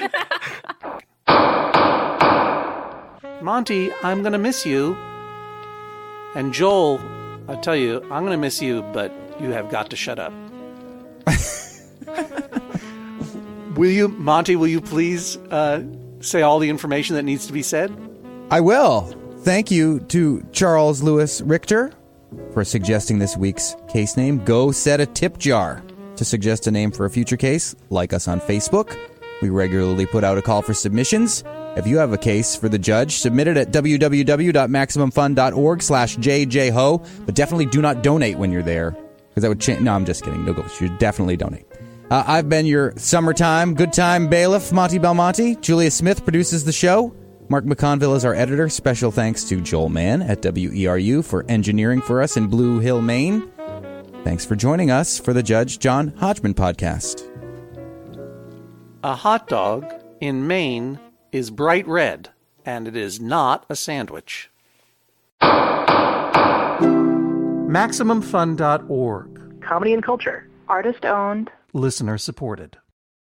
S2: Monty, I'm going to miss you. And Joel, I'll tell you, I'm going to miss you, but you have got to shut up. Monty, will you please say all the information that needs to be said?
S1: I will. Thank you to Charles Lewis Richter for suggesting this week's case name. Go set a tip jar to suggest a name for a future case. Like us on Facebook. We regularly put out a call for submissions. If you have a case for the judge, submit it at www.maximumfun.org/jjho, but definitely do not donate when you're there, because that would change. No, I'm just kidding. No, you should definitely donate. I've been your summertime good time bailiff, Monty Belmonte. Julia Smith produces the show. Mark McConville is our editor. Special thanks to Joel Mann at WERU for engineering for us in Blue Hill, Maine. Thanks for joining us for the Judge John Hodgman podcast.
S2: A hot dog in Maine is bright red, and it is not a sandwich.
S6: MaximumFun.org.
S8: Comedy and culture. Artist owned.
S6: Listener supported.